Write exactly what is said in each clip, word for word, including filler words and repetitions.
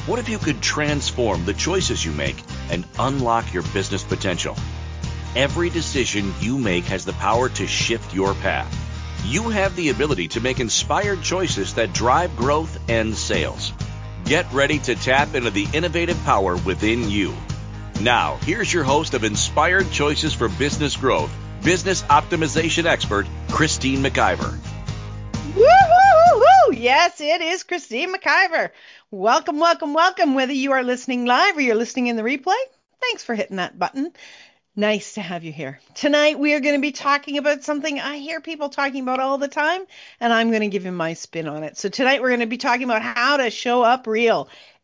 What if you could transform the choices you make and unlock your business potential? Every decision you make has the power to shift your path. You have the ability to make inspired choices that drive growth and sales. Get ready to tap into the innovative power within you. Now, here's your host of Inspired Choices for Business Growth, business optimization expert, Christine McIver. Woo-hoo-hoo-hoo! Yes, it is Christine McIver. Welcome, welcome, welcome. Whether you are listening live or you're listening in the replay, thanks for hitting that button. Nice to have you here. Tonight, we are going to be talking about something I hear people talking about all the time, and I'm going to give you my spin on it. So tonight, we're going to be talking about how to show up real.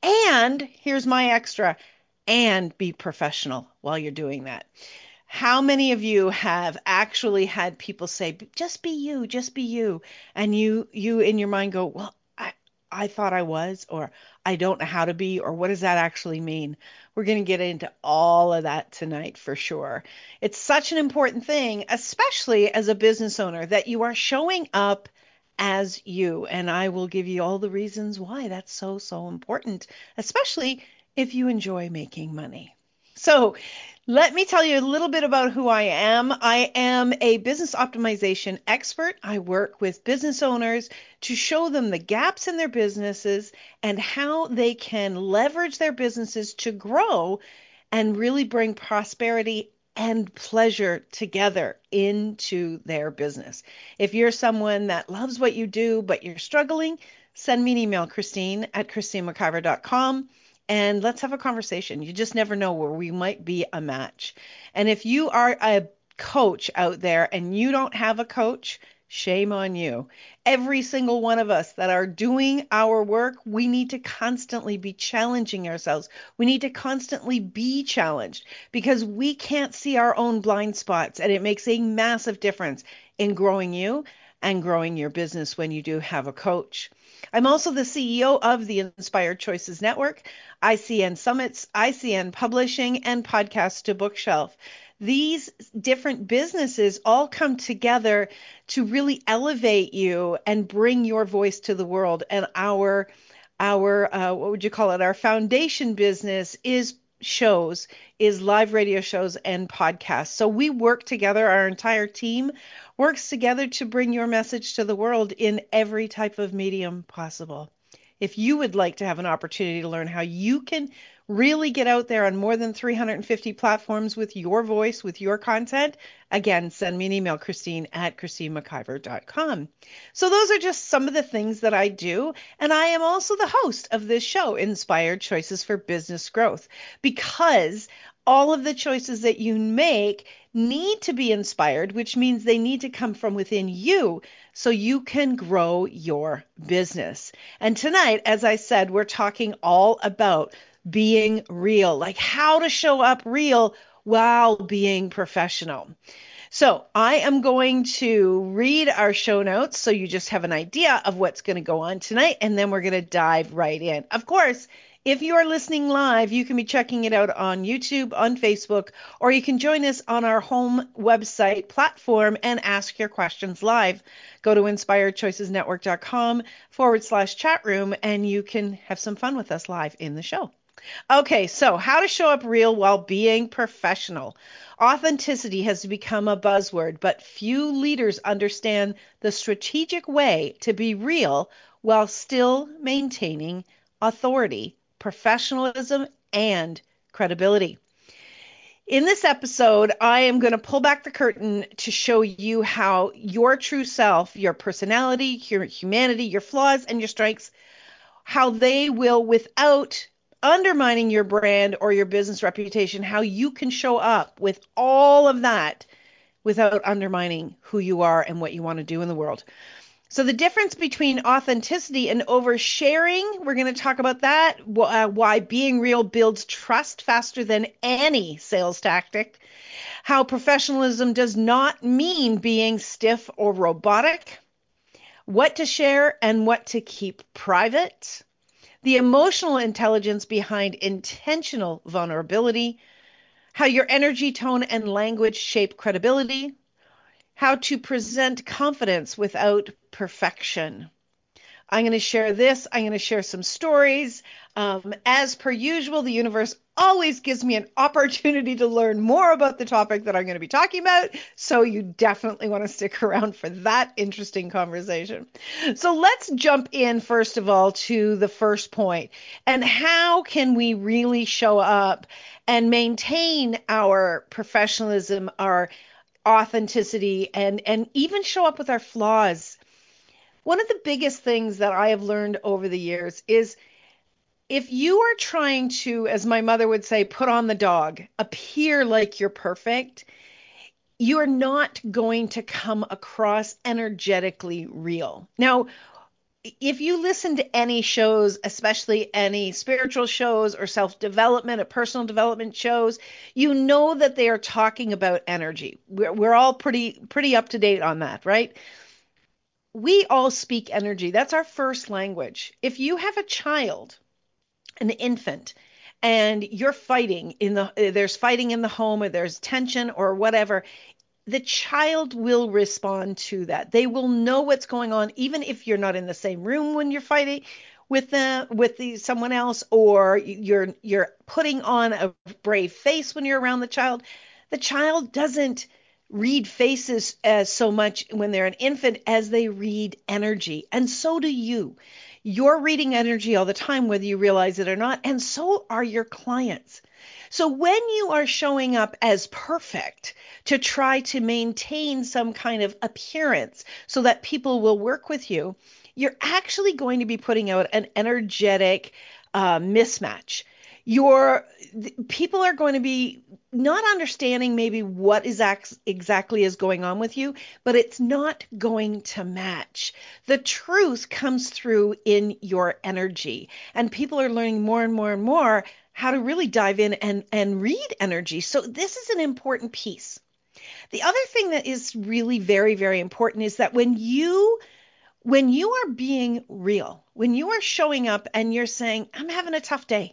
And here's my extra, and be professional while you're doing that. How many of you have actually had people say, just be you, just be you. And you, you in your mind go, well, I, I thought I was, or I don't know how to be, or what does that actually mean? We're going to get into all of that tonight for sure. It's such an important thing, especially as a business owner, that you are showing up as you. And I will give you all the reasons why that's so, so important, especially if you enjoy making money. So let me tell you a little bit about who I am. I am a business optimization expert. I work with business owners to show them the gaps in their businesses and how they can leverage their businesses to grow and really bring prosperity and pleasure together into their business. If you're someone that loves what you do, but you're struggling, send me an email, Christine at christine mciver dot com. And let's have a conversation. You just never know where we might be a match. And if you are a coach out there and you don't have a coach, shame on you. Every single one of us that are doing our work, we need to constantly be challenging ourselves. We need to constantly be challenged because we can't see our own blind spots. And it makes a massive difference in growing you and growing your business when you do have a coach. I'm also the C E O of the Inspired Choices Network, I C N Summits, I C N Publishing, and Podcast to Bookshelf. These different businesses all come together to really elevate you and bring your voice to the world. And our, our uh, what would you call it? Our foundation business is shows, is live radio shows and podcasts. So we work together, our entire team works together to bring your message to the world in every type of medium possible. If you would like to have an opportunity to learn how you can really get out there on more than three hundred fifty platforms with your voice, with your content, again, send me an email, Christine at christine mciver dot com. So those are just some of the things that I do. And I am also the host of this show, Inspired Choices for Business Growth, because all of the choices that you make need to be inspired, which means they need to come from within you so you can grow your business. And tonight, as I said, we're talking all about being real, like how to show up real while being professional. So I am going to read our show notes so you just have an idea of what's going to go on tonight, and then we're going to dive right in. Of course, if you are listening live, you can be checking it out on YouTube, on Facebook, or you can join us on our home website platform and ask your questions live. Go to inspiredchoicesnetwork.com forward slash chat room, and you can have some fun with us live in the show. Okay, so how to show up real while being professional. Authenticity has become a buzzword, but few leaders understand the strategic way to be real while still maintaining authority, professionalism, and credibility. In this episode, I am going to pull back the curtain to show you how your true self, your personality, your humanity, your flaws, and your strengths, how they will, without undermining your brand or your business reputation, how you can show up with all of that without undermining who you are and what you want to do in the world. So the difference between authenticity and oversharing, we're going to talk about that, uh, why being real builds trust faster than any sales tactic, how professionalism does not mean being stiff or robotic, what to share and what to keep private, the emotional intelligence behind intentional vulnerability, how your energy, tone, and language shape credibility, how to present confidence without perfection. I'm going to share this. I'm going to share some stories. Um, as per usual, the universe always gives me an opportunity to learn more about the topic that I'm going to be talking about. So you definitely want to stick around for that interesting conversation. So let's jump in, first of all, to the first point. And how can we really show up and maintain our professionalism, our authenticity, and, and even show up with our flaws? One of the biggest things that I have learned over the years is if you are trying to, as my mother would say, put on the dog, appear like you're perfect, you are not going to come across energetically real. Now, if you listen to any shows, especially any spiritual shows or self-development or personal development shows, you know that they are talking about energy. We're, we're all pretty pretty up to date on that, right? We all speak energy. That's our first language. If you have a child, an infant, and you're fighting in the there's fighting in the home, or there's tension or whatever, the child will respond to that. They will know what's going on, even if you're not in the same room when you're fighting with the with the someone else, or you're you're putting on a brave face when you're around the child. The child doesn't read faces as so much when they're an infant as they read energy, and so do you. You're reading energy all the time, whether you realize it or not, and so are your clients. So when you are showing up as perfect to try to maintain some kind of appearance so that people will work with you, you're actually going to be putting out an energetic uh, mismatch. Your people are going to be not understanding maybe what is ex- exactly is going on with you, but it's not going to match. The truth comes through in your energy, and people are learning more and more and more how to really dive in and, and read energy. So this is an important piece. The other thing that is really very, very important is that when you when you are being real, when you are showing up and you're saying, I'm having a tough day,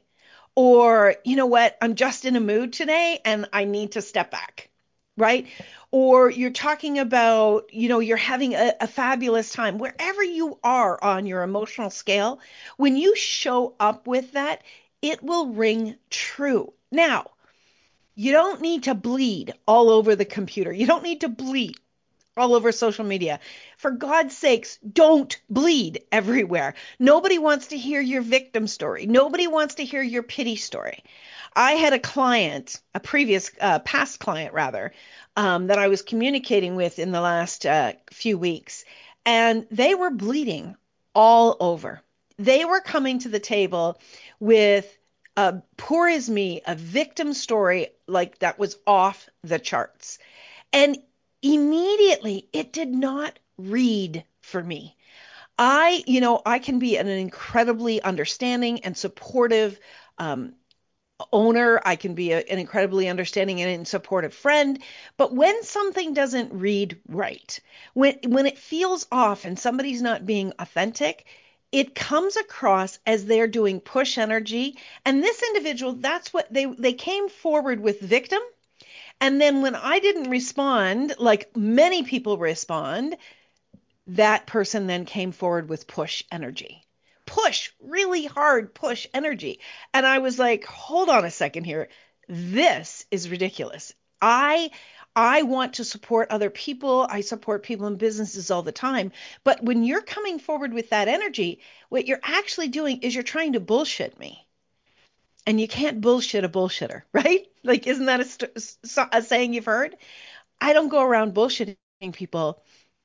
or you know what, I'm just in a mood today and I need to step back, right? Or you're talking about, you know, you're having a, a fabulous time, wherever you are on your emotional scale, when you show up with that, it will ring true. Now, you don't need to bleed all over the computer. You don't need to bleed all over social media. For God's sakes, don't bleed everywhere. Nobody wants to hear your victim story. Nobody wants to hear your pity story. I had a client, a previous, uh, past client rather, um, that I was communicating with in the last uh, few weeks, and they were bleeding all over. They were coming to the table with a poor as me, a victim story like that was off the charts. And immediately it did not read for me. I, you know, I can be an incredibly understanding and supportive um, owner. I can be a, an incredibly understanding and supportive friend. But when something doesn't read right, when when it feels off and somebody's not being authentic, it comes across as they're doing push energy. And this individual, that's what they they came forward with victim. And then when I didn't respond, like many people respond, that person then came forward with push energy. Push, really hard push energy. And I was like, hold on a second here. This is ridiculous. I I want to support other people. I support people in businesses all the time. But when you're coming forward with that energy, what you're actually doing is you're trying to bullshit me. And you can't bullshit a bullshitter, right? Like, isn't that a, st- a saying you've heard? I don't go around bullshitting people,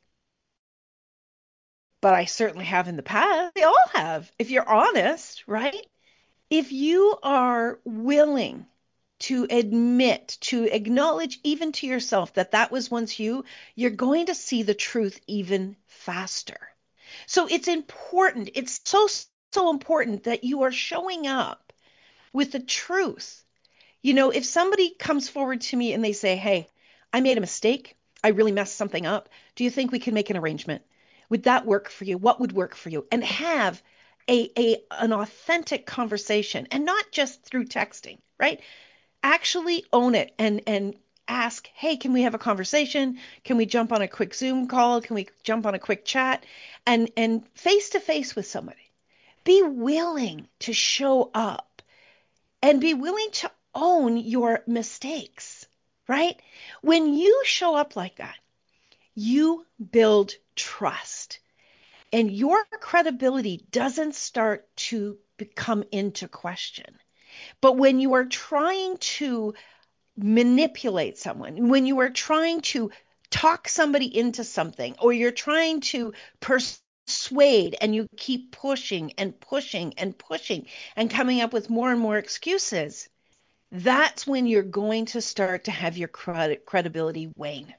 but I certainly have in the past. They all have, if you're honest, right? If you are willing to admit, to acknowledge even to yourself that that was once you, you're going to see the truth even faster. So it's important. It's so, so important that you are showing up with the truth. You know, if somebody comes forward to me and they say, hey, I made a mistake, I really messed something up, do you think we can make an arrangement? Would that work for you? What would work for you? And have a, a an authentic conversation, and not just through texting, right? Actually own it and and ask, hey, can we have a conversation? Can we jump on a quick Zoom call? Can we jump on a quick chat? And and face to face with somebody. Be willing to show up and be willing to own your mistakes, right? When you show up like that, you build trust. And your credibility doesn't start to become into question. But when you are trying to manipulate someone, when you are trying to talk somebody into something, or you're trying to persuade and you keep pushing and pushing and pushing and coming up with more and more excuses, that's when you're going to start to have your cred- credibility wane.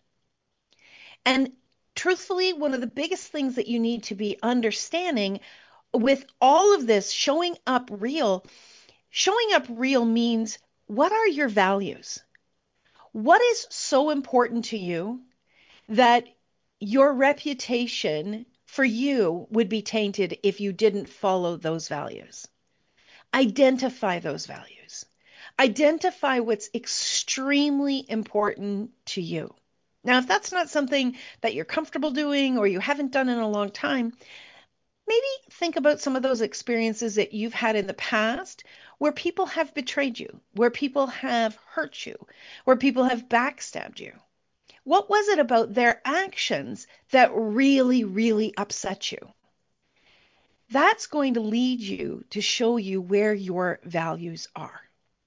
And truthfully, one of the biggest things that you need to be understanding with all of this showing up real, showing up real means, what are your values? What is so important to you that your reputation for you would be tainted if you didn't follow those values? Identify those values. Identify what's extremely important to you. Now, if that's not something that you're comfortable doing or you haven't done in a long time, maybe think about some of those experiences that you've had in the past where people have betrayed you, where people have hurt you, where people have backstabbed you. What was it about their actions that really, really upset you? That's going to lead you to show you where your values are.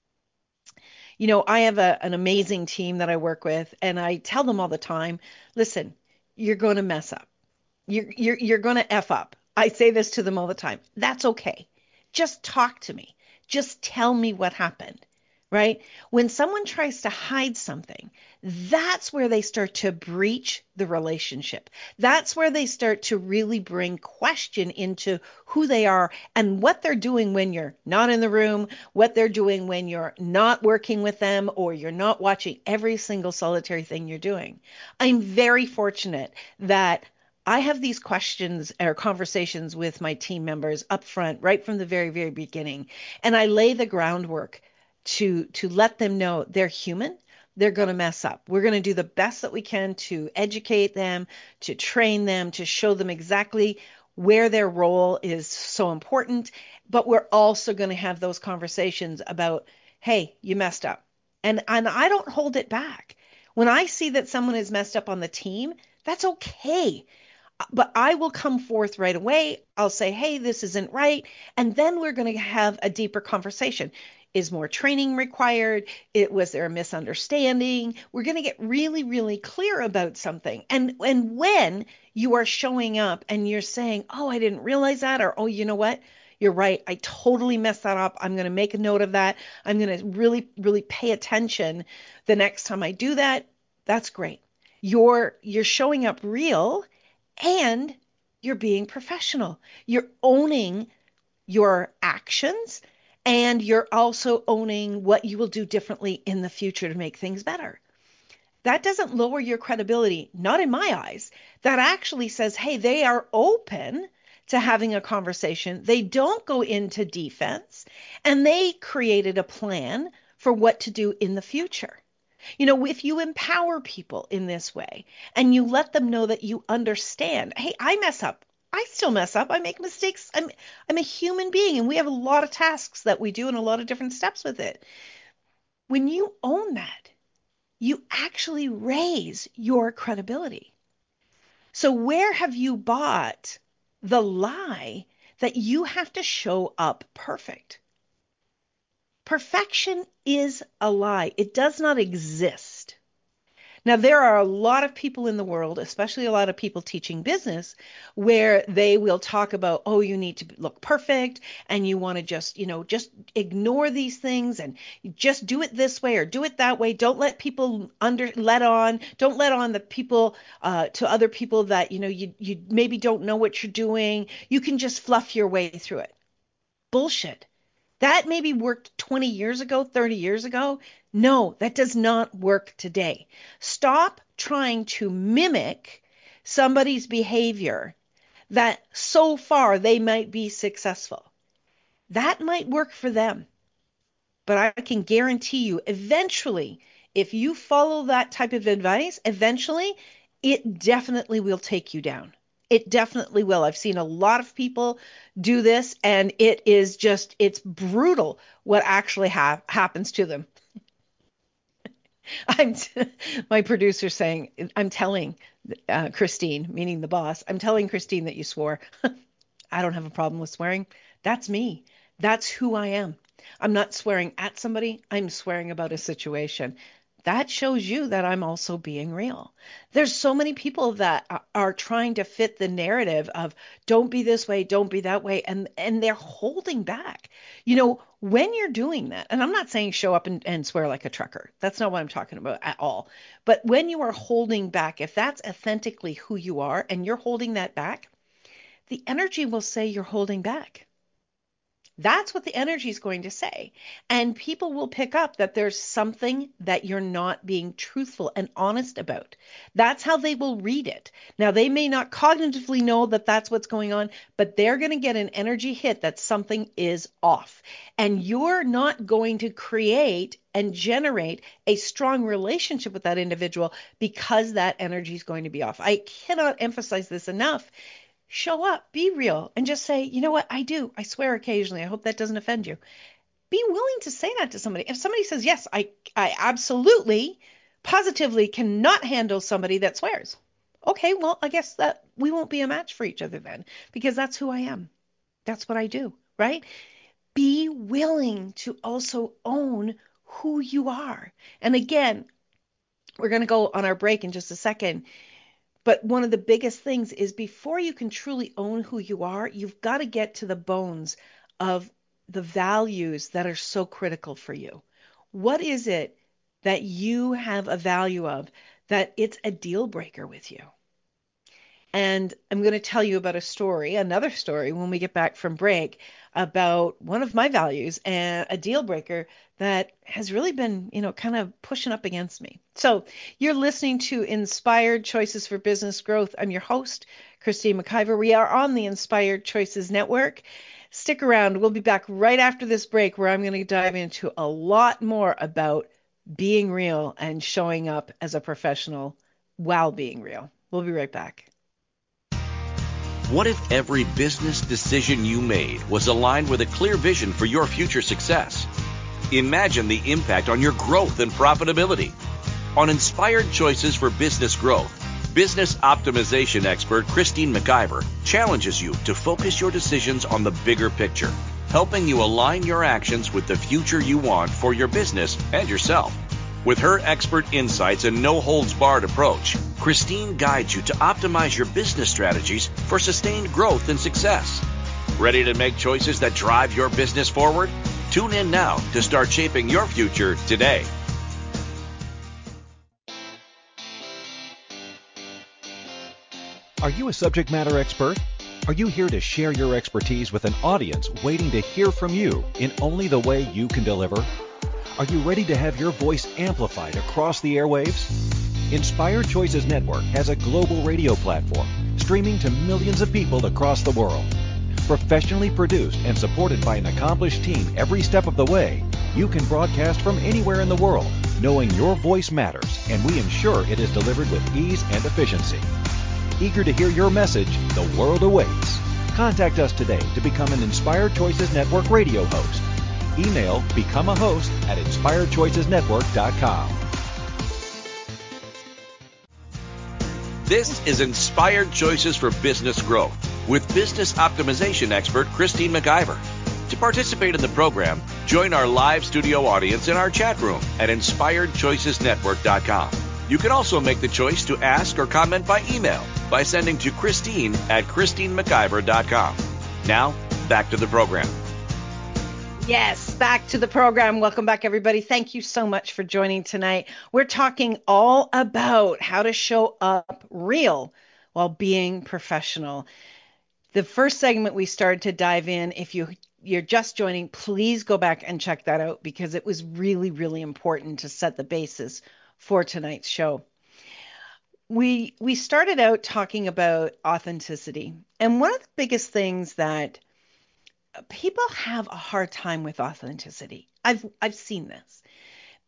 You know, I have a, an amazing team that I work with, and I tell them all the time, listen, you're going to mess up. You're, you're, you're going to F up. I say this to them all the time. That's okay. Just talk to me. Just tell me what happened, right? When someone tries to hide something, that's where they start to breach the relationship. That's where they start to really bring question into who they are and what they're doing when you're not in the room, what they're doing when you're not working with them, or you're not watching every single solitary thing you're doing. I'm very fortunate that I have these questions or conversations with my team members up front, right from the very, very beginning. And I lay the groundwork to, to let them know they're human. They're going to mess up. We're going to do the best that we can to educate them, to train them, to show them exactly where their role is so important. But we're also going to have those conversations about, hey, you messed up. And, and I don't hold it back. When I see that someone is messed up on the team, that's okay. But I will come forth right away. I'll say, hey, this isn't right. And then we're going to have a deeper conversation. Is more training required? It was there a misunderstanding? We're going to get really, really clear about something. And, and when you are showing up and you're saying, oh, I didn't realize that, or, oh, you know what? You're right. I totally messed that up. I'm going to make a note of that. I'm going to really, really pay attention the next time I do that. That's great. You're, you're showing up real. And you're being professional. You're owning your actions, and you're also owning what you will do differently in the future to make things better. That doesn't lower your credibility, not in my eyes. That actually says, hey, they are open to having a conversation. They don't go into defense, and they created a plan for what to do in the future. You know, if you empower people in this way and you let them know that you understand, hey, I mess up. I still mess up. I make mistakes. I'm I'm a human being, and we have a lot of tasks that we do and a lot of different steps with it. When you own that, you actually raise your credibility. So where have you bought the lie that you have to show up perfect? Perfection is a lie. It does not exist. Now, there are a lot of people in the world, especially a lot of people teaching business, where they will talk about, oh, you need to look perfect and you want to just, you know, just ignore these things and just do it this way or do it that way. Don't let people under let on. Don't let on the people uh, to other people that, you know, you, you maybe don't know what you're doing. You can just fluff your way through it. Bullshit. That maybe worked twenty years ago, thirty years ago. No, that does not work today. Stop trying to mimic somebody's behavior that so far they might be successful. That might work for them, but I can guarantee you eventually If you follow that type of advice, eventually it definitely will take you down. It definitely will. I've seen a lot of people do this, and it is just, it's brutal what actually ha- happens to them. I'm t- my producer saying, I'm telling uh, Christine, meaning the boss, I'm telling Christine that you swore. I don't have a problem with swearing. That's me. That's who I am. I'm not swearing at somebody. I'm swearing about a situation. That shows you that I'm also being real. There's so many people that are are trying to fit the narrative of don't be this way, don't be that way, and and they're holding back. You know, when you're doing that, and I'm not saying show up and, and swear like a trucker. That's not what I'm talking about at all. But when you are holding back, if that's authentically who you are and you're holding that back, the energy will say you're holding back. That's what the energy is going to say. And people will pick up that there's something that you're not being truthful and honest about. That's how they will read it. Now, they may not cognitively know that that's what's going on, but they're going to get an energy hit that something is off. And you're not going to create and generate a strong relationship with that individual because that energy is going to be off. I cannot emphasize this enough. Show up, be real, and just say, you know what, I do. I swear occasionally. I hope that doesn't offend you. Be willing to say that to somebody. If somebody says, yes, I, I absolutely, positively cannot handle somebody that swears. Okay, well, I guess that we won't be a match for each other then, because that's who I am. That's what I do, right? Be willing to also own who you are. And again, we're going to go on our break in just a second. But one of the biggest things is before you can truly own who you are, you've got to get to the bones of the values that are so critical for you. What is it that you have a value of that it's a deal breaker with you? And I'm going to tell you about a story, another story when we get back from break about one of my values and a deal breaker that has really been, you know, kind of pushing up against me. So you're listening to Inspired Choices for Business Growth. I'm your host, Christine McIver. We are on the Inspired Choices Network. Stick around. We'll be back right after this break where I'm going to dive into a lot more about being real and showing up as a professional while being real. We'll be right back. What if every business decision you made was aligned with a clear vision for your future success? Imagine the impact on your growth and profitability. On Inspired Choices for Business Growth, business optimization expert Christine McIver challenges you to focus your decisions on the bigger picture, helping you align your actions with the future you want for your business and yourself. With her expert insights and no-holds-barred approach, Christine guides you to optimize your business strategies for sustained growth and success. Ready to make choices that drive your business forward? Tune in now to start shaping your future today. Are you a subject matter expert? Are you here to share your expertise with an audience waiting to hear from you in only the way you can deliver? Are you ready to have your voice amplified across the airwaves? Inspired Choices Network has a global radio platform streaming to millions of people across the world. Professionally produced and supported by an accomplished team every step of the way, you can broadcast from anywhere in the world, knowing your voice matters, and we ensure it is delivered with ease and efficiency. Eager to hear your message, the world awaits. Contact us today to become an Inspired Choices Network radio host. Email become a host at inspired choices network dot com. This is Inspired Choices for Business Growth with business optimization expert Christine McIver. To participate in the program, join our live studio audience in our chat room at inspired choices network dot com. You can also make the choice to ask or comment by email by sending to Christine at christine mciver dot com. Now, back to the program. Yes, back to the program. Welcome back, everybody. Thank you so much for joining tonight. We're talking all about how to show up real while being professional. The first segment we started to dive in, if you you're just joining, please go back and check that out because it was really, really important to set the basis for tonight's show. We we started out talking about authenticity. And one of the biggest things that people have a hard time with authenticity. I've I've seen this.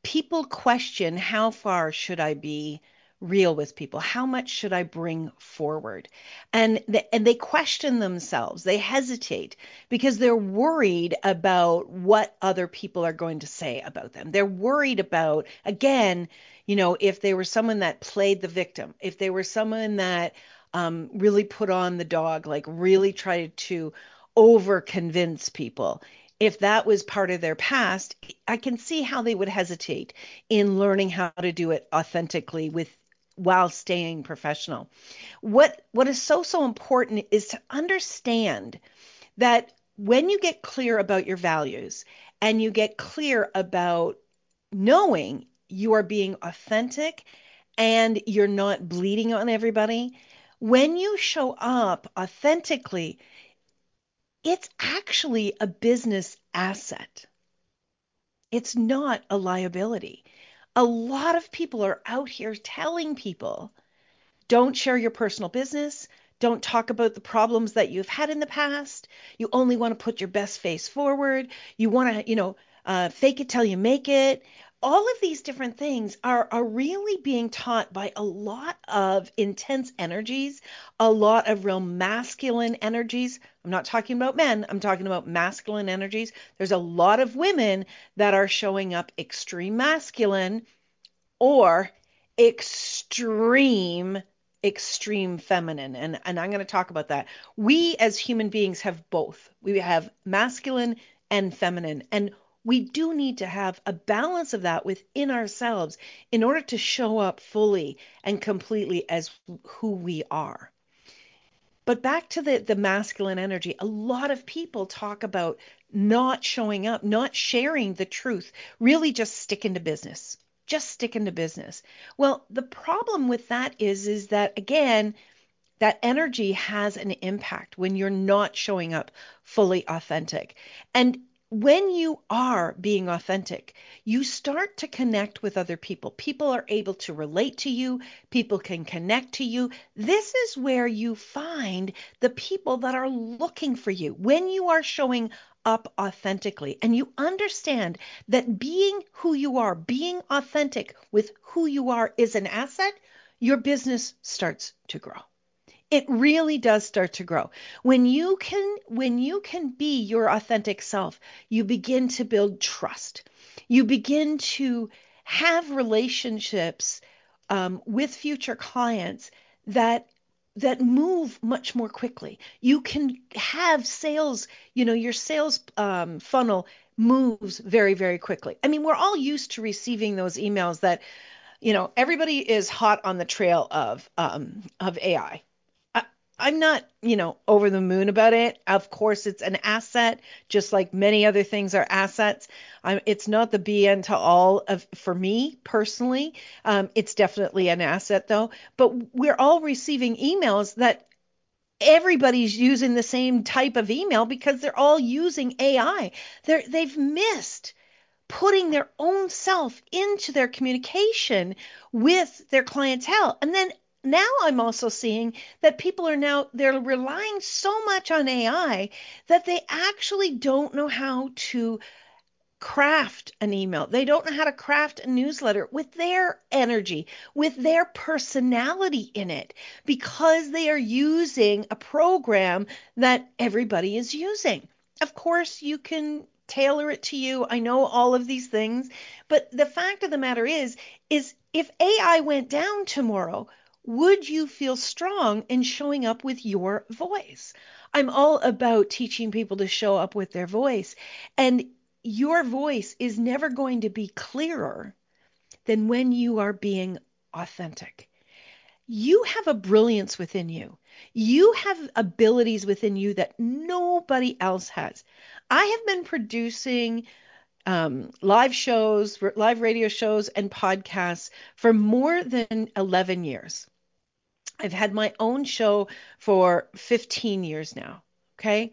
people question, how far should I be real with people? How much should I bring forward? And the, and they question themselves. They hesitate because they're worried about what other people are going to say about them. They're worried about, again, you know, if they were someone that played the victim, if they were someone that um, really put on the dog, like really tried to over convince people. If that was part of their past, I can see how they would hesitate in learning how to do it authentically with while staying professional. What what is so so important is to understand that when you get clear about your values and you get clear about knowing you are being authentic and you're not bleeding on everybody, when you show up authentically, it's actually a business asset. It's not a liability. A lot of people are out here telling people, don't share your personal business. Don't talk about the problems that you've had in the past. You only want to put your best face forward. You want to, you know, uh, fake it till you make it. All of these different things are, are really being taught by a lot of intense energies, a lot of real masculine energies. I'm not talking about men. I'm talking about masculine energies. There's a lot of women that are showing up extreme masculine or extreme extreme feminine, and and I'm going to talk about that. We as human beings have both. We have masculine and feminine, and we do need to have a balance of that within ourselves in order to show up fully and completely as who we are. But back to the the masculine energy, a lot of people talk about not showing up, not sharing the truth, really just sticking to business. Just sticking to business. Well, the problem with that is is that again, that energy has an impact when you're not showing up fully authentic. And when you are being authentic, you start to connect with other people. People are able to relate to you. People can connect to you. This is where you find the people that are looking for you. When you are showing up authentically and you understand that being who you are, being authentic with who you are is an asset, your business starts to grow. It really does start to grow. When you can when you can be your authentic self, you begin to build trust. You begin to have relationships um, with future clients that that move much more quickly. You can have sales, you know, your sales um, funnel moves very, very quickly. I mean, we're all used to receiving those emails that, you know, everybody is hot on the trail of um, of A I. I'm not, you know, over the moon about it. Of course, it's an asset, just like many other things are assets. Um, it's not the be and to all of, for me personally. Um, it's definitely an asset though. But we're all receiving emails that everybody's using the same type of email because they're all using A I. They're, they've missed putting their own self into their communication with their clientele. And then now I'm also seeing that people are now, they're relying so much on A I that they actually don't know how to craft an email. They don't know how to craft a newsletter with their energy, with their personality in it, because they are using a program that everybody is using. Of course, you can tailor it to you. I know all of these things, but the fact of the matter is, is if A I went down tomorrow, would you feel strong in showing up with your voice? I'm all about teaching people to show up with their voice. And your voice is never going to be clearer than when you are being authentic. You have a brilliance within you. You have abilities within you that nobody else has. I have been producing um, live shows, live radio shows, and podcasts for more than eleven years. I've had my own show for fifteen years now. Okay.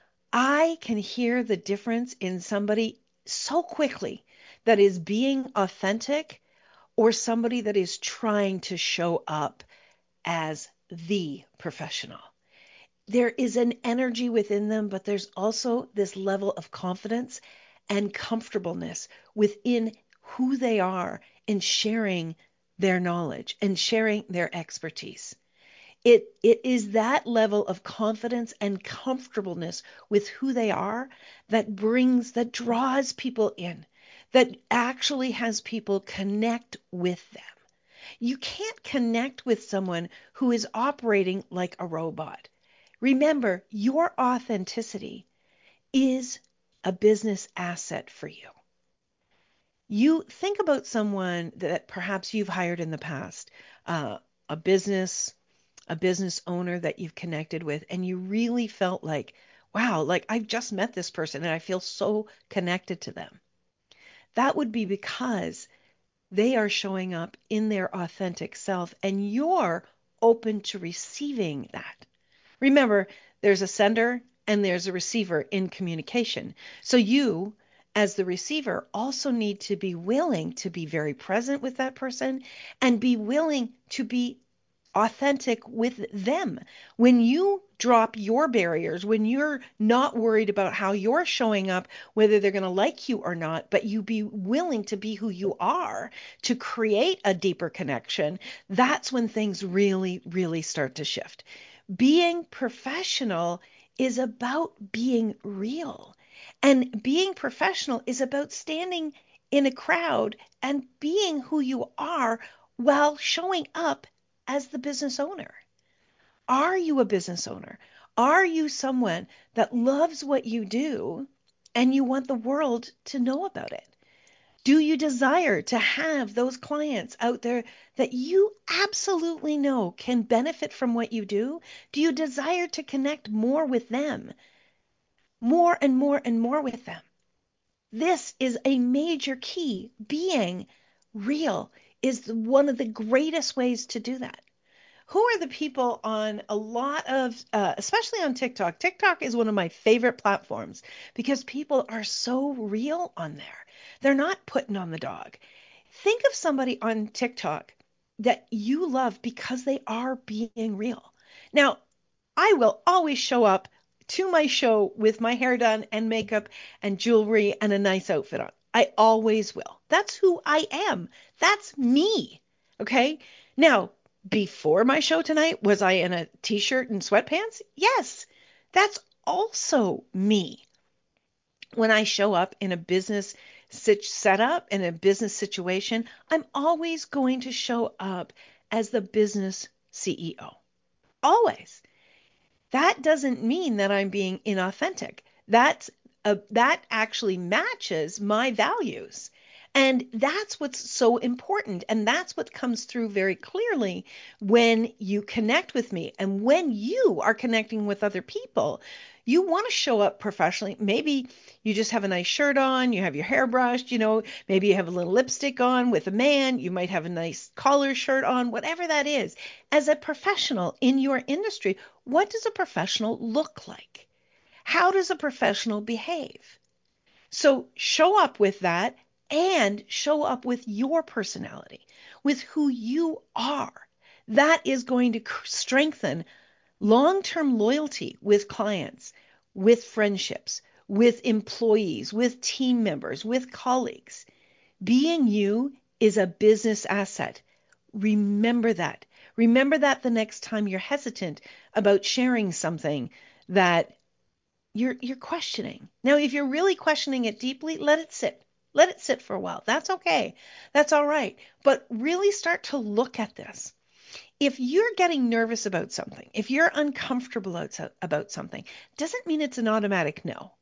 I can hear the difference in somebody so quickly that is being authentic or somebody that is trying to show up as the professional. There is an energy within them, but there's also this level of confidence and comfortableness within who they are and sharing their knowledge and sharing their expertise. It, it is that level of confidence and comfortableness with who they are that brings, that draws people in, that actually has people connect with them. You can't connect with someone who is operating like a robot. Remember, your authenticity is a business asset for you. You think about someone that perhaps you've hired in the past, uh, a business, a business owner that you've connected with, and you really felt like, wow, like I've just met this person and I feel so connected to them. That would be because they are showing up in their authentic self and you're open to receiving that. Remember, there's a sender and there's a receiver in communication. So you, as the receiver, also need to be willing to be very present with that person and be willing to be authentic with them. When you drop your barriers, when you're not worried about how you're showing up, whether they're going to like you or not, but you be willing to be who you are to create a deeper connection, that's when things really, really start to shift. Being professional is about being real. And being professional is about standing in a crowd and being who you are while showing up as the business owner. Are you a business owner? Are you someone that loves what you do and you want the world to know about it? Do you desire to have those clients out there that you absolutely know can benefit from what you do? Do you desire to connect more with them? More and more and more with them. This is a major key. Being real is one of the greatest ways to do that. Who are the people on a lot of, uh, especially on TikTok? TikTok is one of my favorite platforms because people are so real on there. They're not putting on the dog. Think of somebody on TikTok that you love because they are being real. Now, I will always show up to my show with my hair done and makeup and jewelry and a nice outfit on. I always will. That's who I am. That's me. Okay? Now, before my show tonight, was I in a t-shirt and sweatpants? Yes. That's also me. When I show up in a business setup, in a business situation, I'm always going to show up as the business C E O. Always. That doesn't mean that I'm being inauthentic. That's a, that actually matches my values. And that's what's so important. And that's what comes through very clearly when you connect with me. And when you are connecting with other people, you want to show up professionally. Maybe you just have a nice shirt on, you have your hair brushed, you know, maybe you have a little lipstick on with a man, you might have a nice collar shirt on, whatever that is. As a professional in your industry, what does a professional look like? How does a professional behave? So show up with that and show up with your personality, with who you are. That is going to strengthen long-term loyalty with clients, with friendships, with employees, with team members, with colleagues. Being you is a business asset. Remember that. Remember that the next time you're hesitant about sharing something that you're you're questioning. Now, if you're really questioning it deeply, let it sit. Let it sit for a while. That's okay. That's all right. But really start to look at this. If you're getting nervous about something, if you're uncomfortable about something, doesn't mean it's an automatic no.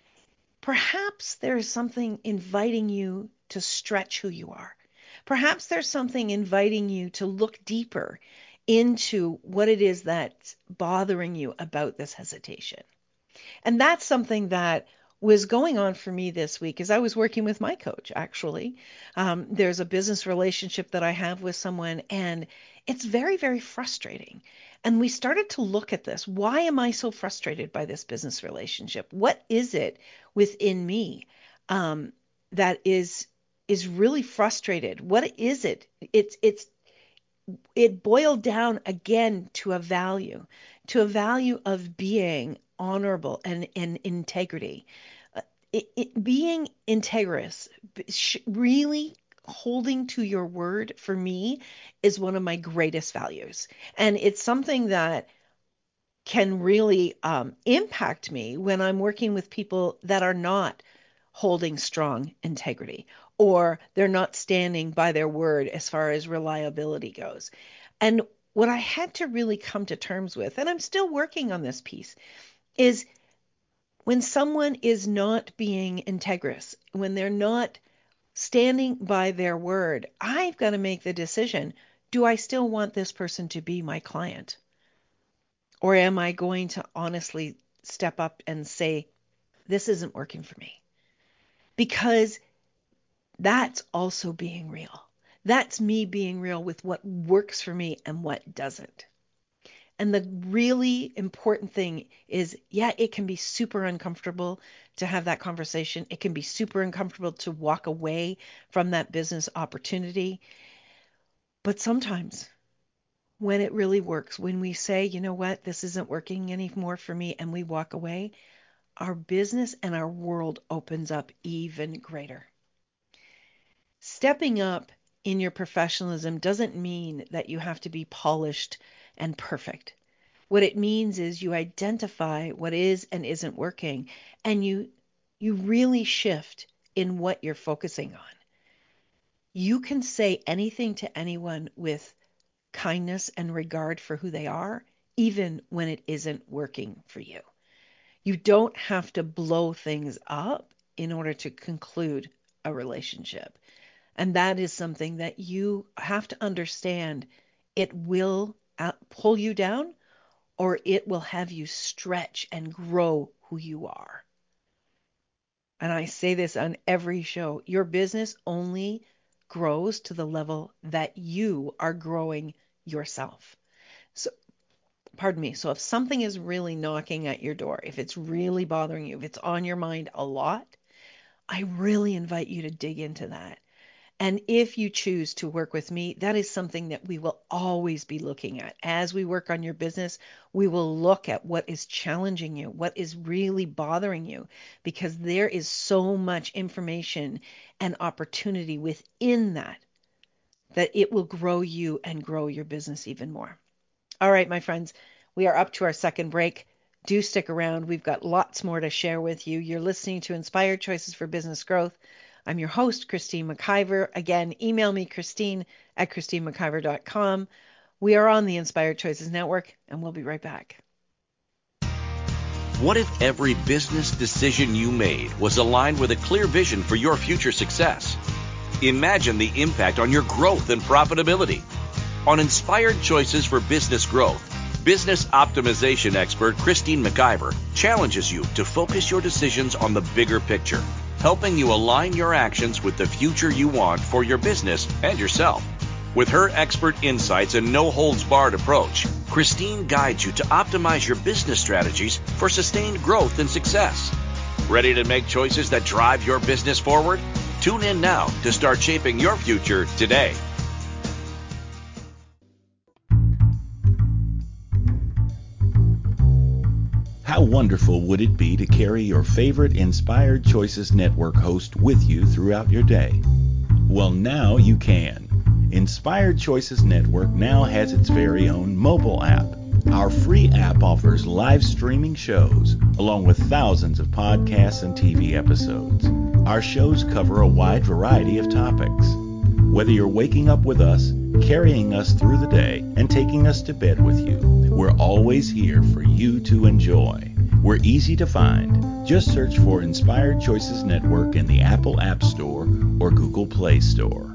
Perhaps there's something inviting you to stretch who you are. Perhaps there's something inviting you to look deeper into what it is that's bothering you about this hesitation. And that's something that was going on for me this week as I was working with my coach, actually. Um, there's a business relationship that I have with someone, and it's very, very frustrating. And we started to look at this. Why am I so frustrated by this business relationship? What is it within me um, that is is really frustrated? What is it? It's it's it boiled down again to a value, to a value of being honorable and, and integrity. it, it, being integrous, really holding to your word, for me, is one of my greatest values. And it's something that can really um, impact me when I'm working with people that are not holding strong integrity, or they're not standing by their word as far as reliability goes. And what I had to really come to terms with, and I'm still working on this piece, is when someone is not being integrous, when they're not standing by their word, I've got to make the decision, do I still want this person to be my client? Or am I going to honestly step up and say, this isn't working for me? Because that's also being real. That's me being real with what works for me and what doesn't. And the really important thing is, yeah, it can be super uncomfortable to have that conversation. It can be super uncomfortable to walk away from that business opportunity. But sometimes when it really works, when we say, you know what, this isn't working anymore for me, and we walk away, our business and our world opens up even greater. Stepping up in your professionalism doesn't mean that you have to be polished and perfect. What it means is you identify what is and isn't working, and you you really shift in what you're focusing on. You can say anything to anyone with kindness and regard for who they are, even when it isn't working for you. You don't have to blow things up in order to conclude a relationship. And that is something that you have to understand. It will pull you down, or it will have you stretch and grow who you are. And I say this on every show. Your business only grows to the level that you are growing yourself. So, pardon me. So if something is really knocking at your door, if it's really bothering you, if it's on your mind a lot, I really invite you to dig into that. And if you choose to work with me, that is something that we will always be looking at. As we work on your business, we will look at what is challenging you, what is really bothering you, because there is so much information and opportunity within that, that it will grow you and grow your business even more. All right, my friends, we are up to our second break. Do stick around. We've got lots more to share with you. You're listening to Inspired Choices for Business Growth. I'm your host, Christine McIver. Again, email me, Christine at Christine McIver dot com. We are on the Inspired Choices Network, and we'll be right back. What if every business decision you made was aligned with a clear vision for your future success? Imagine the impact on your growth and profitability. On Inspired Choices for Business Growth, business optimization expert Christine McIver challenges you to focus your decisions on the bigger picture, helping you align your actions with the future you want for your business and yourself. With her expert insights and no-holds-barred approach, Christine guides you to optimize your business strategies for sustained growth and success. Ready to make choices that drive your business forward? Tune in now to start shaping your future today. How wonderful would it be to carry your favorite Inspired Choices Network host with you throughout your day? Well, now you can. Inspired Choices Network now has its very own mobile app. Our free app offers live streaming shows, along with thousands of podcasts and T V episodes. Our shows cover a wide variety of topics. Whether you're waking up with us, carrying us through the day, and taking us to bed with you, we're always here for you to enjoy. We're easy to find. Just search for Inspired Choices Network in the Apple App Store or Google Play Store.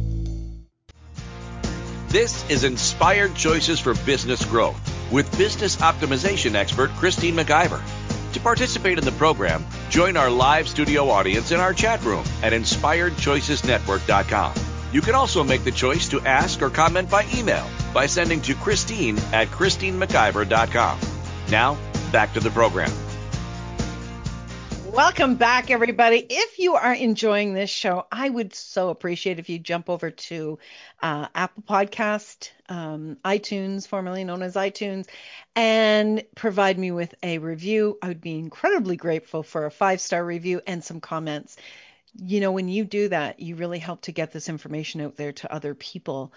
This is Inspired Choices for Business Growth with business optimization expert Christine McIver. To participate in the program, join our live studio audience in our chat room at inspired choices network dot com. You can also make the choice to ask or comment by email by sending to Christine at Christine McIver dot com. Now, back to the program. Welcome back, everybody. If you are enjoying this show, I would so appreciate if you jump over to uh, Apple Podcast, um, iTunes, formerly known as iTunes, and provide me with a review. I would be incredibly grateful for a five-star review and some comments. You know, when you do that, you really help to get this information out there to other people.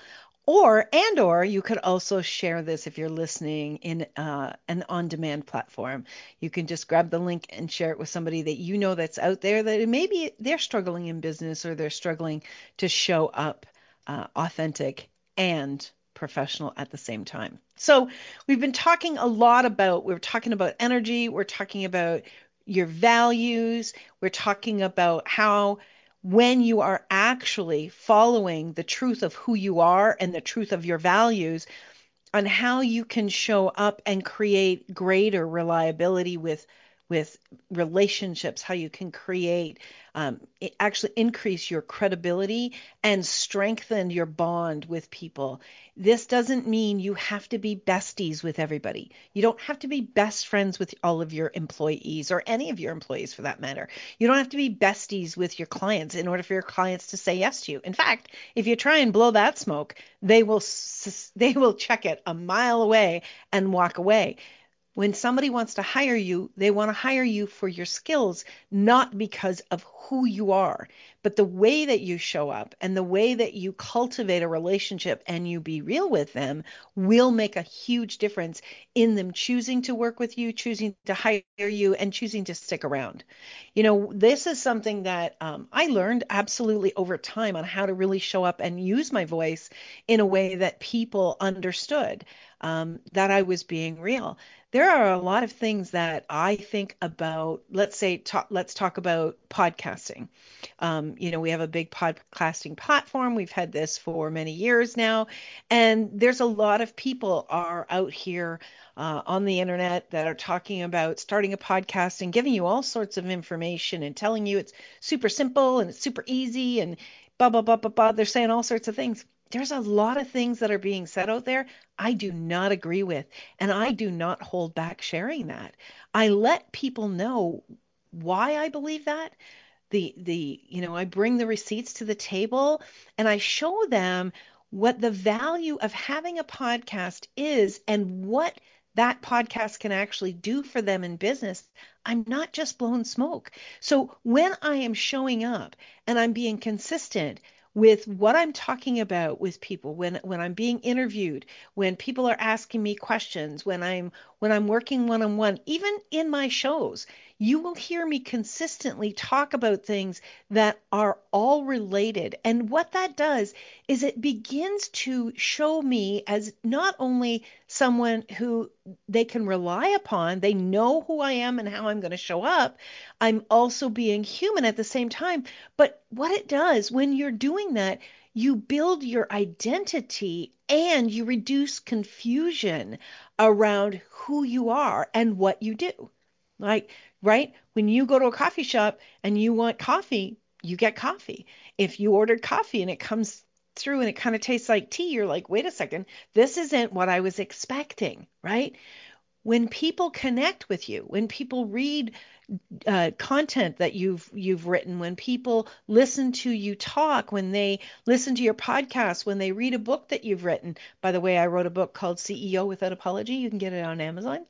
Or and or you could also share this if you're listening in uh, an on-demand platform. You can just grab the link and share it with somebody that you know that's out there that maybe they're struggling in business or they're struggling to show up uh, authentic and professional at the same time. So we've been talking a lot about, we're talking about energy, we're talking about your values, we're talking about how when you are actually following the truth of who you are and the truth of your values, on how you can show up and create greater reliability with with relationships, how you can create um, actually increase your credibility and strengthen your bond with people. This doesn't mean you have to be besties with everybody. You don't have to be best friends with all of your employees or any of your employees for that matter. You don't have to be besties with your clients in order for your clients to say yes to you. In fact, if you try and blow that smoke, they will they will check it a mile away and walk away. When somebody wants to hire you, they want to hire you for your skills, not because of who you are, but the way that you show up and the way that you cultivate a relationship and you be real with them will make a huge difference in them choosing to work with you, choosing to hire you, and choosing to stick around. You know, this is something that um, I learned absolutely over time on how to really show up and use my voice in a way that people understood um, that I was being real. There are a lot of things that I think about. Let's say, talk, let's talk about podcasting. Um, you know, we have a big podcasting platform. We've had this for many years now, and there's a lot of people are out here uh, on the internet that are talking about starting a podcast and giving you all sorts of information and telling you it's super simple and it's super easy and blah blah blah blah blah. They're saying all sorts of things. There's a lot of things that are being said out there I do not agree with, and I do not hold back sharing that. I let people know why I believe that. The the you know, I bring the receipts to the table and I show them what the value of having a podcast is and what that podcast can actually do for them in business. I'm not just blowing smoke. So when I am showing up and I'm being consistent with what I'm talking about with people, when when I'm being interviewed, when people are asking me questions, when I'm when I'm working one-on-one, even in my shows, you will hear me consistently talk about things that are all related. And what that does is it begins to show me as not only someone who they can rely upon, they know who I am and how I'm going to show up. I'm also being human at the same time. But what it does when you're doing that, you build your identity and you reduce confusion around who you are and what you do. Like, right? When you go to a coffee shop and you want coffee, you get coffee. If you ordered coffee and it comes through and it kind of tastes like tea, you're like, wait a second, this isn't what I was expecting, right? When people connect with you, when people read uh, content that you've you've written, when people listen to you talk, when they listen to your podcast, when they read a book that you've written. By the way, I wrote a book called C E O Without Apology. You can get it on Amazon.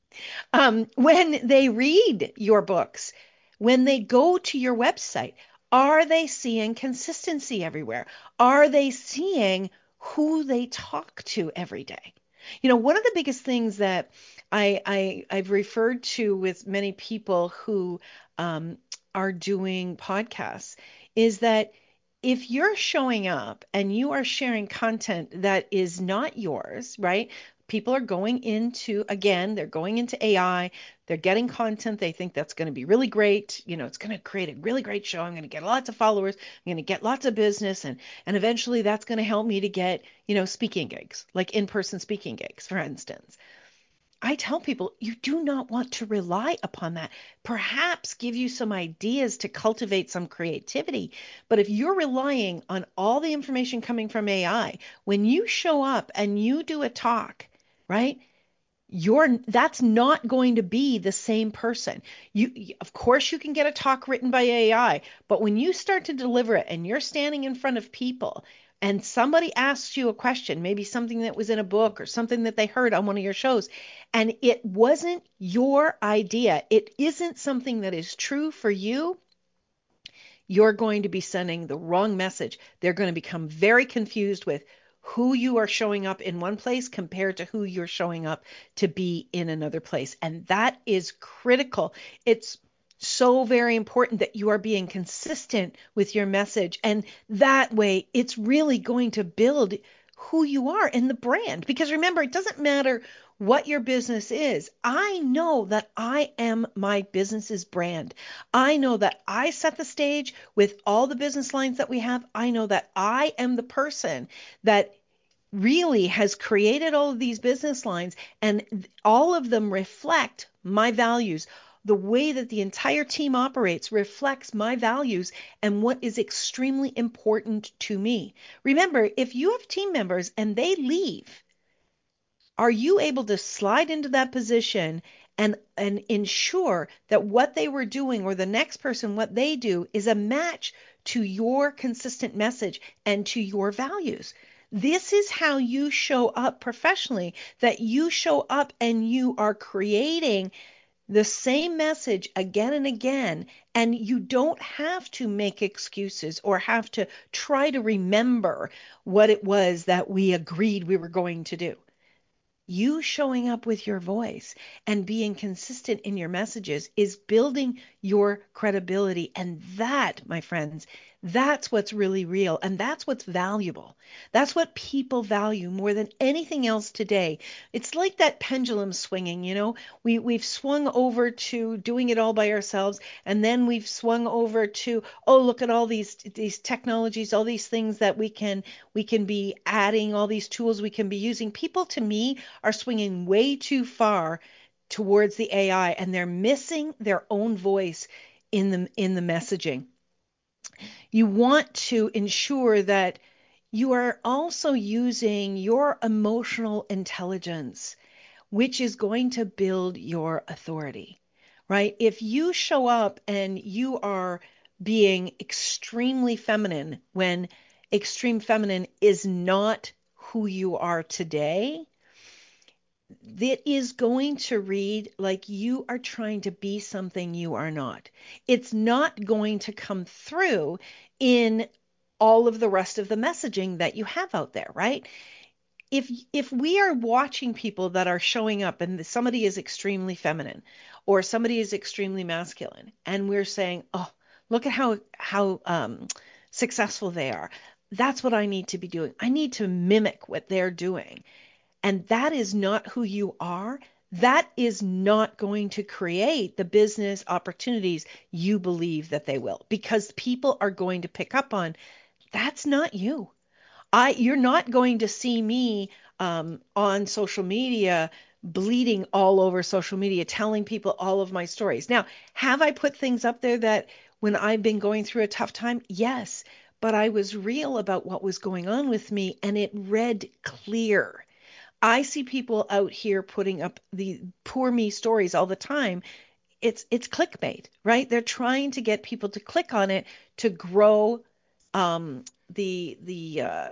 Um, when they read your books, when they go to your website, are they seeing consistency everywhere? Are they seeing who they talk to every day? You know, one of the biggest things that I, I I've referred to with many people who um, are doing podcasts is that if you're showing up and you are sharing content that is not yours, right? People are going into, again, they're going into A I, they're getting content, they think that's going to be really great, you know, it's going to create a really great show, I'm going to get lots of followers, I'm going to get lots of business, and and eventually that's going to help me to get, you know, speaking gigs, like in-person speaking gigs, for instance. I tell people you do not want to rely upon that. Perhaps give you some ideas to cultivate some creativity. But if you're relying on all the information coming from A I, when you show up and you do a talk, right? you're that's not going to be the same person. You, of course, you can get a talk written by A I, but when you start to deliver it and you're standing in front of people and somebody asks you a question, maybe something that was in a book or something that they heard on one of your shows, and it wasn't your idea, it isn't something that is true for you, you're going to be sending the wrong message. They're going to become very confused with who you are showing up in one place compared to who you're showing up to be in another place. And that is critical. It's so very important that you are being consistent with your message. And that way, it's really going to build who you are in the brand. Because remember, it doesn't matter what your business is. I know that I am my business's brand. I know that I set the stage with all the business lines that we have. I know that I am the person that really has created all of these business lines, and all of them reflect my values. The way that the entire team operates reflects my values and what is extremely important to me. Remember, if you have team members and they leave, are you able to slide into that position and and ensure that what they were doing or the next person, what they do, is a match to your consistent message and to your values? This is how you show up professionally, that you show up and you are creating the same message again and again, and you don't have to make excuses or have to try to remember what it was that we agreed we were going to do. You showing up with your voice and being consistent in your messages is building your credibility. And that, my friends, that's what's really real. And that's what's valuable. That's what people value more than anything else today. It's like that pendulum swinging, you know, we, we've swung over to doing it all by ourselves. And then we've swung over to, oh, look at all these, these technologies, all these things that we can, we can be adding, all these tools we can be using. People, to me, are swinging way too far towards the A I, and they're missing their own voice in the in the messaging. You want to ensure that you are also using your emotional intelligence, which is going to build your authority, right? If you show up and you are being extremely feminine when extreme feminine is not who you are today, that is going to read like you are trying to be something you are not. It's not going to come through in all of the rest of the messaging that you have out there, right? If if we are watching people that are showing up and somebody is extremely feminine or somebody is extremely masculine, and we're saying, oh, look at how how um, successful they are. That's what I need to be doing. I need to mimic what they're doing. And that is not who you are. That is not going to create the business opportunities you believe that they will, because people are going to pick up on that's not you. I, you're not going to see me um, on social media bleeding all over social media, telling people all of my stories. Now, have I put things up there that when I've been going through a tough time? Yes, but I was real about what was going on with me, and it read clear. I see people out here putting up the poor me stories all the time. It's it's clickbait, right? They're trying to get people to click on it to grow um, the the uh,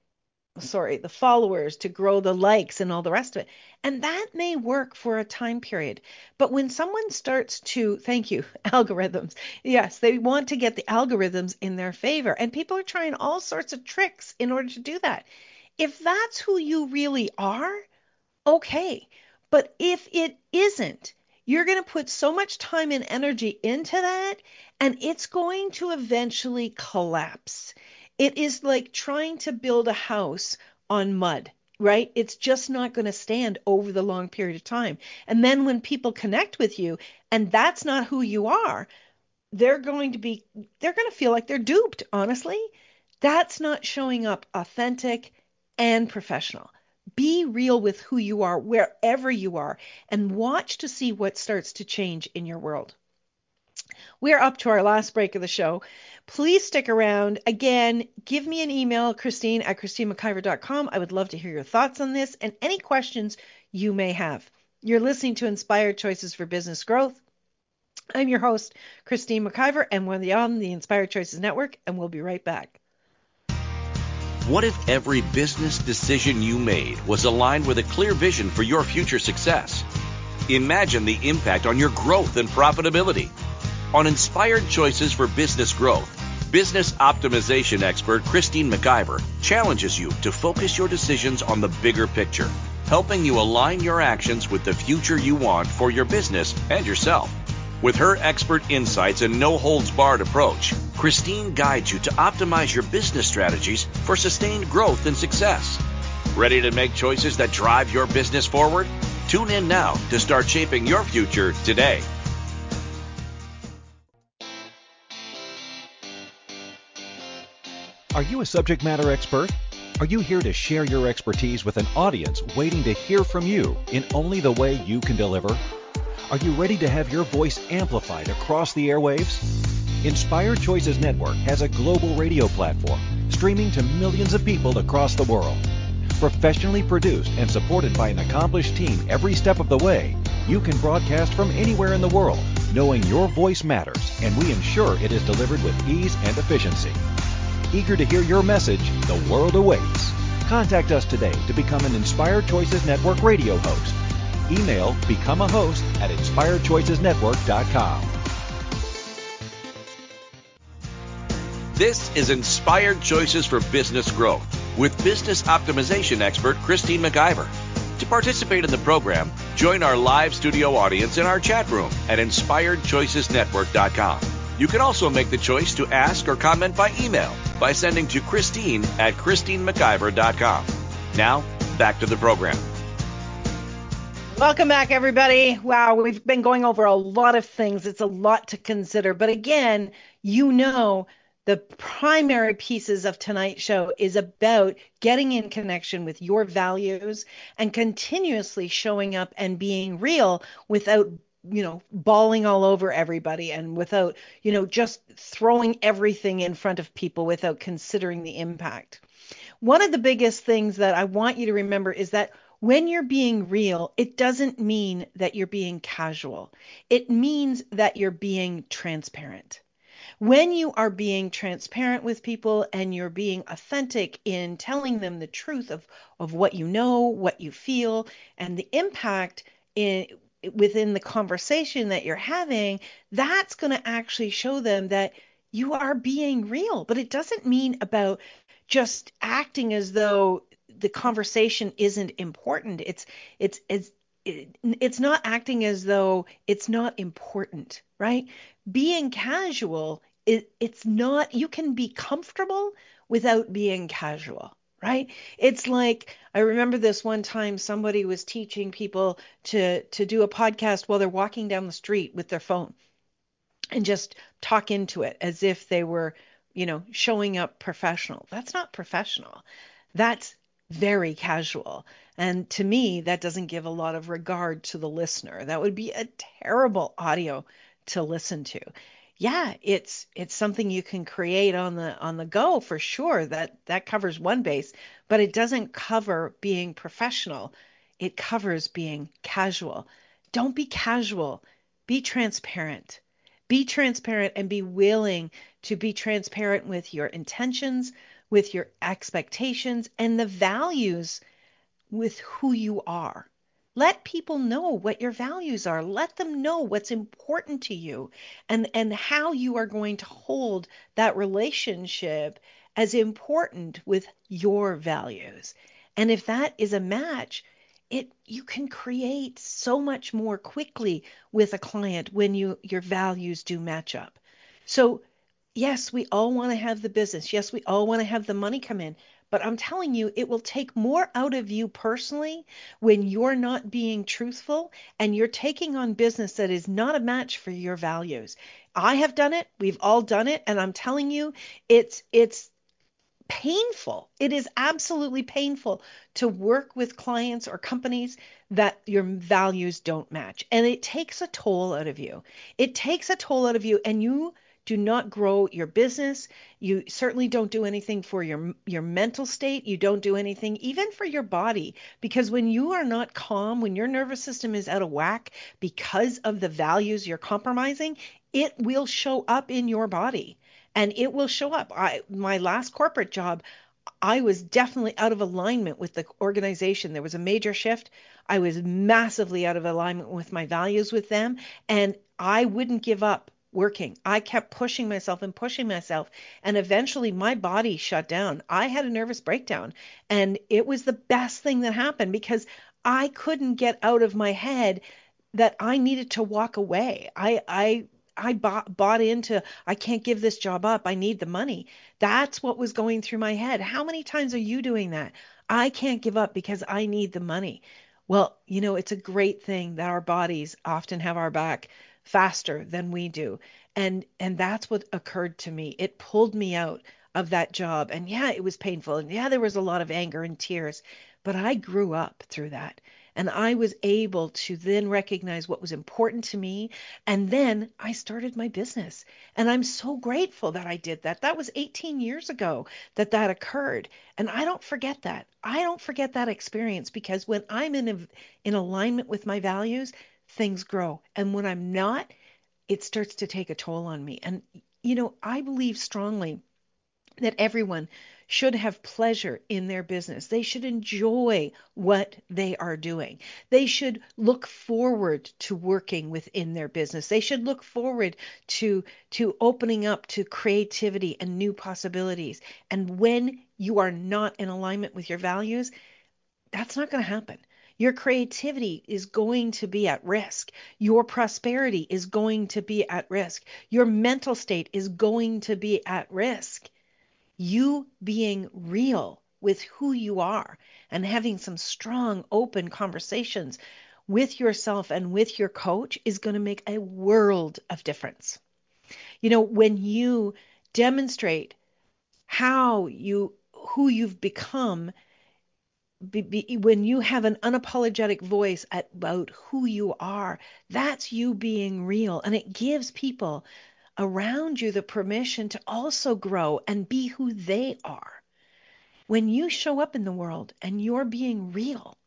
sorry the followers, to grow the likes and all the rest of it. And that may work for a time period, but when someone starts to, thank you, algorithms, yes, they want to get the algorithms in their favor, and people are trying all sorts of tricks in order to do that. If that's who you really are, okay. But if it isn't, you're going to put so much time and energy into that, and it's going to eventually collapse. It is like trying to build a house on mud, right? It's just not going to stand over the long period of time. And then when people connect with you and that's not who you are, they're going to be, they're going to feel like they're duped, honestly. That's not showing up authentic and professional. Be real with who you are wherever you are and watch to see what starts to change in your world. We're up to our last break of the show. Please stick around. Again, give me an email, Christine at christine mciver dot com. I would love to hear your thoughts on this and any questions you may have. You're listening to Inspired Choices for Business Growth. I'm your host, Christine McIver, and we're on the Inspired Choices Network, and we'll be right back. What if every business decision you made was aligned with a clear vision for your future success? Imagine the impact on your growth and profitability. On Inspired Choices for Business Growth, business optimization expert Christine McIver challenges you to focus your decisions on the bigger picture, helping you align your actions with the future you want for your business and yourself. With her expert insights and no-holds-barred approach, Christine guides you to optimize your business strategies for sustained growth and success. Ready to make choices that drive your business forward? Tune in now to start shaping your future today. Are you a subject matter expert? Are you here to share your expertise with an audience waiting to hear from you in only the way you can deliver? Are you ready to have your voice amplified across the airwaves? Inspired Choices Network has a global radio platform streaming to millions of people across the world. Professionally produced and supported by an accomplished team every step of the way, you can broadcast from anywhere in the world, knowing your voice matters, and we ensure it is delivered with ease and efficiency. Eager to hear your message, the world awaits. Contact us today to become an Inspired Choices Network radio host. Email become a host at inspired choices network dot com. This is Inspired Choices for Business Growth with business optimization expert Christine McIver. To participate in the program, join our live studio audience in our chat room at inspired choices network dot com. You can also make the choice to ask or comment by email by sending to Christine at christine mciver dot com. Now, back to the program. Welcome back, everybody. Wow, we've been going over a lot of things. It's a lot to consider. But again, you know, the primary pieces of tonight's show is about getting in connection with your values and continuously showing up and being real without, you know, bawling all over everybody and without, you know, just throwing everything in front of people without considering the impact. One of the biggest things that I want you to remember is that when you're being real, it doesn't mean that you're being casual. It means that you're being transparent. When you are being transparent with people and you're being authentic in telling them the truth of, of what you know, what you feel, and the impact in within the conversation that you're having, that's going to actually show them that you are being real. But it doesn't mean about just acting as though the conversation isn't important. It's it's it's it, it's not acting as though it's not important, right? Being casual, it, it's not, you can be comfortable without being casual, right? It's like, I remember this one time somebody was teaching people to to do a podcast while they're walking down the street with their phone and just talk into it as if they were, you know, showing up professional. That's not professional. That's very casual. And to me, that doesn't give a lot of regard to the listener. That would be a terrible audio to listen to. Yeah, it's it's something you can create on the on the go for sure. That that covers one base, but it doesn't cover being professional. It covers being casual. Don't be casual. Be transparent. Be transparent and be willing to be transparent with your intentions, with your expectations, and the values with who you are. Let people know what your values are. Let them know what's important to you and, and how you are going to hold that relationship as important with your values. And if that is a match, it you can create so much more quickly with a client when you your values do match up. So yes, we all want to have the business. Yes, we all want to have the money come in. But I'm telling you, it will take more out of you personally when you're not being truthful and you're taking on business that is not a match for your values. I have done it. We've all done it. And I'm telling you, it's it's painful. It is absolutely painful to work with clients or companies that your values don't match. And it takes a toll out of you. It takes a toll out of you, and you do not grow your business. You certainly don't do anything for your your mental state. You don't do anything even for your body, because when you are not calm, when your nervous system is out of whack because of the values you're compromising, it will show up in your body, and it will show up. I my last corporate job, I was definitely out of alignment with the organization. There was a major shift. I was massively out of alignment with my values with them, and I wouldn't give up working. I kept pushing myself and pushing myself, and eventually my body shut down. I had a nervous breakdown, and it was the best thing that happened because I couldn't get out of my head that I needed to walk away. I I I bought, bought into, I can't give this job up. I need the money. That's what was going through my head. How many times are you doing that? I can't give up because I need the money. Well, you know, it's a great thing that our bodies often have our back faster than we do. And and that's what occurred to me. It pulled me out of that job. And yeah, it was painful. And yeah, there was a lot of anger and tears, but I grew up through that. And I was able to then recognize what was important to me. And then I started my business. And I'm so grateful that I did that. That was eighteen years ago that that occurred. And I don't forget that. I don't forget that experience, because when I'm in a, in alignment with my values, things grow. And when I'm not, it starts to take a toll on me. And, you know, I believe strongly that everyone should have pleasure in their business. They should enjoy what they are doing. They should look forward to working within their business. They should look forward to, to opening up to creativity and new possibilities. And when you are not in alignment with your values, that's not going to happen. Your creativity is going to be at risk. Your prosperity is going to be at risk. Your mental state is going to be at risk. You being real with who you are and having some strong, open conversations with yourself and with your coach is going to make a world of difference. You know, when you demonstrate how you, who you've become, be, be, when you have an unapologetic voice about who you are, that's you being real. And it gives people around you the permission to also grow and be who they are. When you show up in the world and you're being real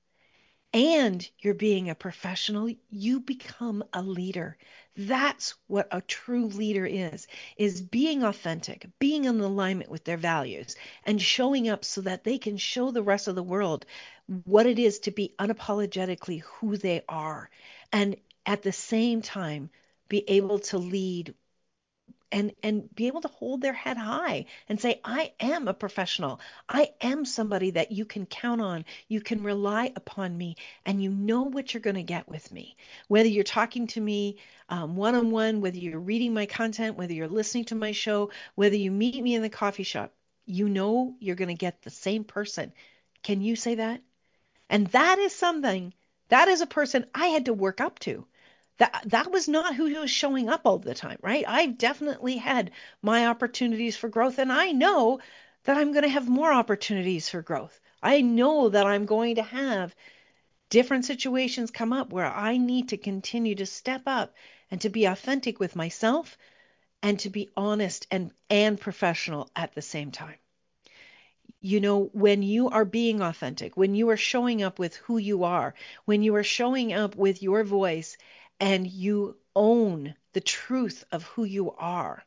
and you're being a professional, you become a leader. That's what a true leader is, is being authentic, being in alignment with their values, and showing up so that they can show the rest of the world what it is to be unapologetically who they are. And at the same time, be able to lead and and be able to hold their head high and say, I am a professional. I am somebody that you can count on. You can rely upon me, and you know what you're going to get with me. Whether you're talking to me um, one-on-one, whether you're reading my content, whether you're listening to my show, whether you meet me in the coffee shop, you know you're going to get the same person. Can you say that? And that is something, that is a person I had to work up to. That that was not who was showing up all the time, right? I've definitely had my opportunities for growth, and I know that I'm going to have more opportunities for growth. I know that I'm going to have different situations come up where I need to continue to step up and to be authentic with myself and to be honest and, and professional at the same time. You know, when you are being authentic, when you are showing up with who you are, when you are showing up with your voice and you own the truth of who you are,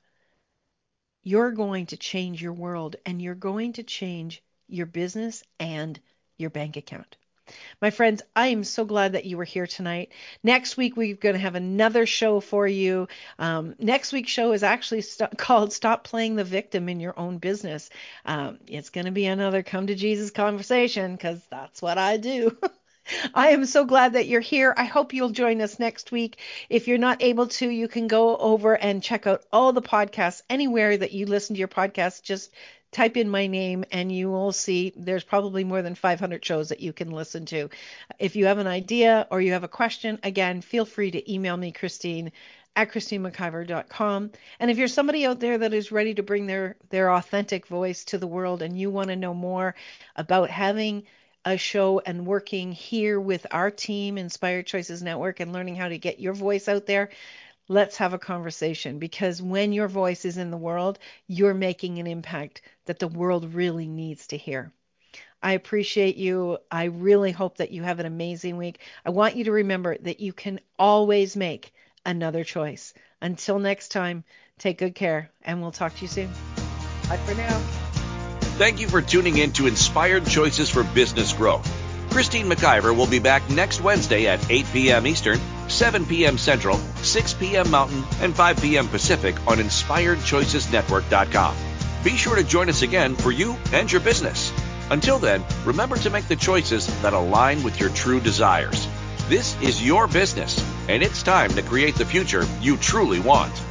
you're going to change your world and you're going to change your business and your bank account. My friends, I am so glad that you were here tonight. Next week, we're going to have another show for you. Um, next week's show is actually st- called Stop Playing the Victim in Your Own Business. Um, it's going to be another come to Jesus conversation, because that's what I do. I am so glad that you're here. I hope you'll join us next week. If you're not able to, you can go over and check out all the podcasts anywhere that you listen to your podcast. Just type in my name and you will see there's probably more than five hundred shows that you can listen to. If you have an idea or you have a question, again, feel free to email me, Christine, at christine mciver dot com. And if you're somebody out there that is ready to bring their, their authentic voice to the world and you want to know more about having a show and working here with our team, Inspired Choices Network, and learning how to get your voice out there, Let's have a conversation, because when your voice is in the world, you're making an impact that the world really needs to hear. I appreciate you. I really hope that you have an amazing week. I want you to remember that you can always make another choice. Until next time, take good care, and we'll talk to you soon. Bye for now. Thank you for tuning in to Inspired Choices for Business Growth. Christine McIver will be back next Wednesday at eight p.m. Eastern, seven p.m. Central, six p.m. Mountain, and five p.m. Pacific on inspired choices network dot com. Be sure to join us again for you and your business. Until then, remember to make the choices that align with your true desires. This is your business, and it's time to create the future you truly want.